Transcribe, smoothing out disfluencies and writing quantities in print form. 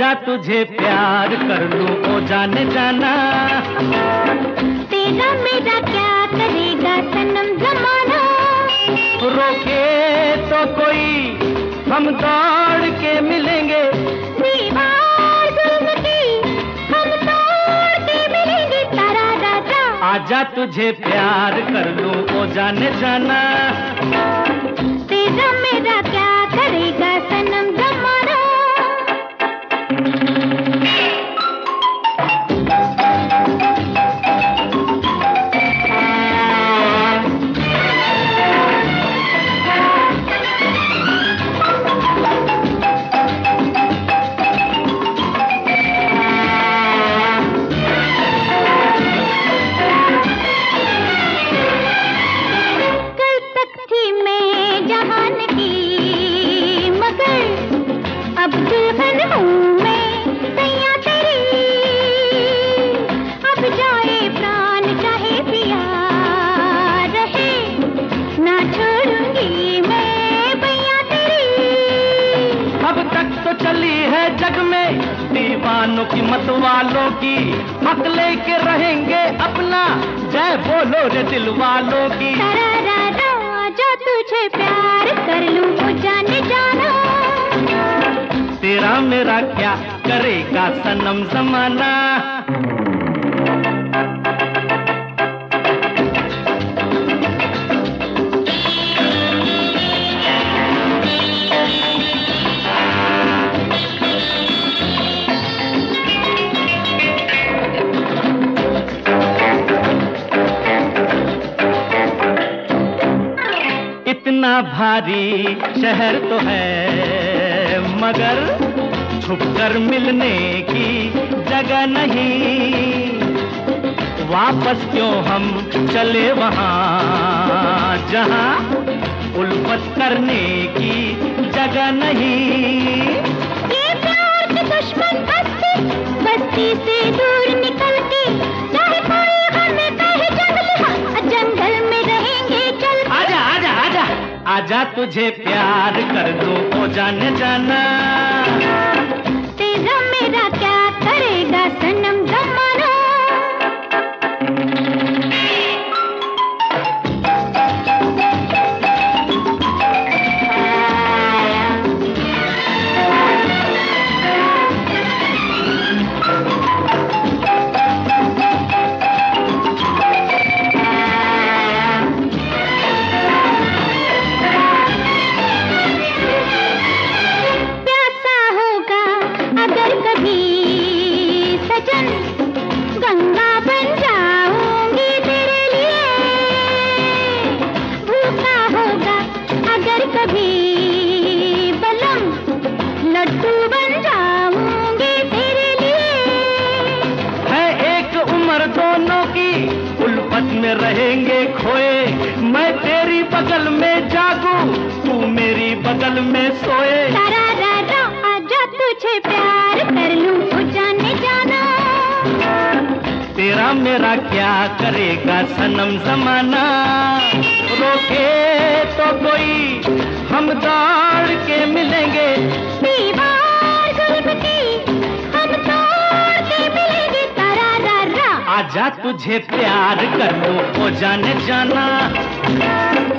आजा तुझे प्यार कर लूं ओ जाने जाना। तेरा मेरा क्या करेगा सनम जमाना। रोके तो कोई हम दौड़ के मिलेंगे। दीवार जुल्म की हम तोड़ के मिलेंगे। तारा राजा आजा तुझे प्यार कर लूं ओ जाने जाना। तेरा मेरा क्या करेगा सनम जमाना। अब दुल्हन हूँ मैं सैया तेरी। अब जाए प्राण चाहे पिया रहे ना छोड़ूंगी मैं भैया तेरी। अब तक तो चली है जग में दीवानों की मत वालों की। हक लेके रहेंगे अपना जय बोलो रे दिल वालों की। आजा तुझे प्यार कर लूं वो जाने जाना। तेरा मेरा क्या करेगा सनम जमाना। इतना भारी शहर तो है मगर छुपकर मिलने की जगह नहीं। वापस क्यों हम चले वहाँ जहाँ उल्फत करने की जगह नहीं। ये प्यार के दुश्मन बस्ती बस्ती से दूर निकल के चाहे कोई हमें कहे जंगल में रहेंगे चल। आजा आजा आजा आजा तुझे प्यार कर दूं ओ जाने जाना। तेरा मेरा क्या करेगा सनम जमाना। अगर कभी सजन गंगा बन जाऊंगी तेरे लिए। भूखा होगा अगर कभी बलम लड्डू बन जाऊंगी तेरे लिए। है एक उम्र दोनों की उल्फत में रहेंगे खोए। मैं तेरी बगल में जागूं तू मेरी बगल में सोए। तुझे प्यार कर लूं वो जाने जाना। तेरा मेरा क्या करेगा सनम जमाना। रोके तो कोई हम दौड़ के मिलेंगे। दीवार जुल्म की हम तोड़ के मिलेंगे। तारा आजा तुझे प्यार कर लूं वो जाने जाना।